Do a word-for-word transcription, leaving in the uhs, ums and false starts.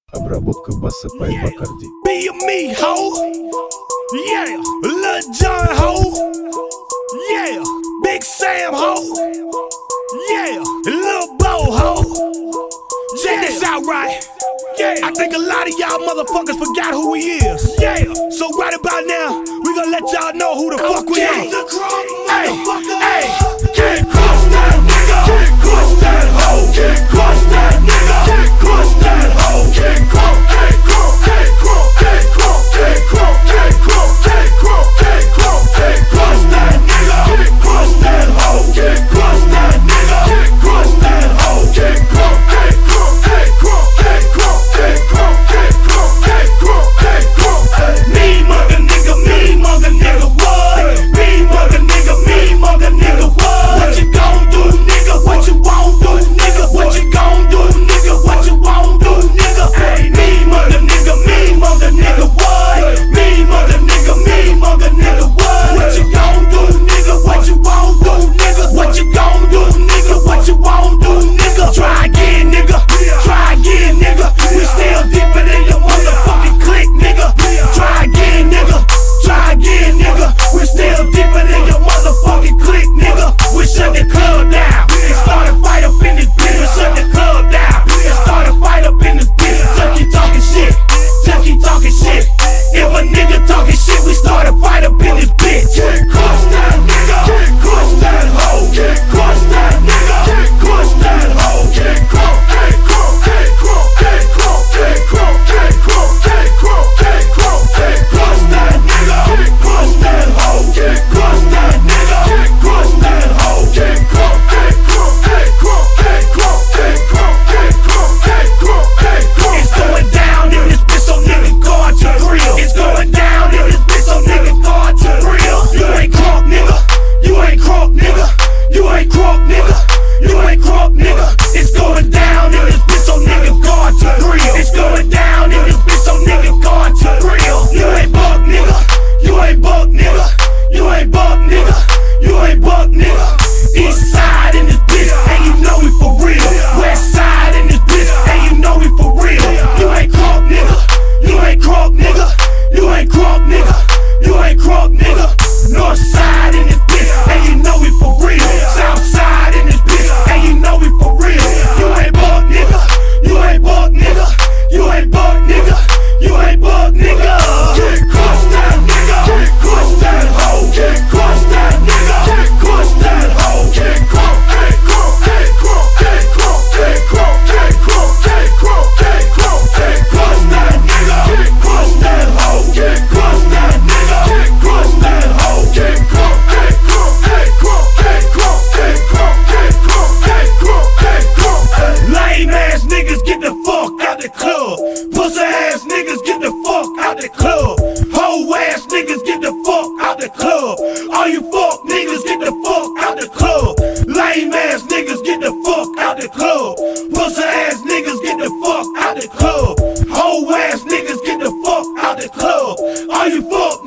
Обработка баса по Бакарди. Be me, ho. Yeah, Lil Jon, ho. Yeah, Big Sam, ho. Yeah, Lil Bo, ho. Check this out, right? Yeah, I think a lot of y'all motherfuckers forgot who he is. Yeah, so right about now, we gonna let y'all know who the fuck we are. Hey, hey, can't cross that nigga. Can't cross that hoe. Can't cross that nigga. Can't cross that hoe. Can't cross, can't cross, can't cross, can't cross, can't cross, can't cross, can't cross, can't cross, can't cross that nigga. Can't cross that hoe. Can't cross that nigga. Can't cross that hoe. Can't cross, can't cross, can't cross, can't cross, can't cross, can't cross, can't cross, can't cross. Me mother nigga, me mother nigga, what? Me mother nigga, me mother nigga, what? What you gon' do, nigga? What you won't do, nigga? What you gon' do, nigga? What you won't do, nigga? Hey, me mother nigga, me mother nigga, what? Me mother nigga, me mother nigga, what? What you gon' do, nigga? What you won't do, nigga? What you gon' do, nigga? What you won't do, nigga? Try again, nigga. Try again, nigga. We still deeper than your motherfucking clique, nigga. Try again, nigga. Try again, nigga. We still deeper than your motherfucking clique, nigga. We shut the club down. It started fight up in this bitch. We shut the club down. It started fight up in this bitch. Just keep talking shit. Just keep talking shit. If a nigga talking shit, we started fight up in this bitch. Can't cross that nigga. Can't cross that hoe. Can't cross that nigga. Can't cross that hoe. Can't cross, can't cross, can't cross, can't cross, can't cross, can't cross, can't cross, can't cross, can't cross that nigga. Can't cross that hoe. Can't cross that nigga. Can't cross that hoe. Can't cross, can't cross, can't cross, can't cross, can't cross, can't cross, can't cross, can't cross. It's going down in this bitch, so nigga guard your grill. It's going down in this bitch, so nigga guard your grill. You ain't crunk, nigga. You ain't crunk, nigga. You ain't crunk, nigga. You ain't crunk, nigga. It's going down in this bitch, so nigga guard your grill. It's going down in this bitch, so nigga guard your grill. You ain't buck, nigga. You ain't buck, nigga. You ain't buck, nigga. You ain't buck, nigga. East side in this bitch, and you know we for real. West side in this bitch, and you know we for real. You ain't crunk, nigga. You ain't crunk, nigga. You ain't crunk, nigga. You ain't crunk, nigga. North side in this bitch, and you know we for real. South side in this bitch, and you know we for real. You ain't buck, nigga. You ain't buck, nigga. You ain't buck, nigga. You ain't buck, nigga. Can't cross that nigga. Can't cross that hoe. Can't cross that nigga. Can't cross that hoe. Can't cross, can't cross, can't cross, can't cross, can't cross, can't cross, can't cross, can't cross, can't cross that nigga. Can't cross that hoe. Can't cross that nigga. Can't cross that hoe. Can't cross, can't cross, can't cross, can't cross, can't cross, can't cross, can't cross, can't cross. Lame ass niggas get the fuck out the club. Pussy ass niggas get the fuck out the club. Hoe ass niggas get the fuck out the club. All you fuck niggas get the fuck out the club. Lame ass niggas get the fuck out the club. Pussy ass niggas get the fuck out the club. Hoe ass niggas get the fuck out the club. All you fuck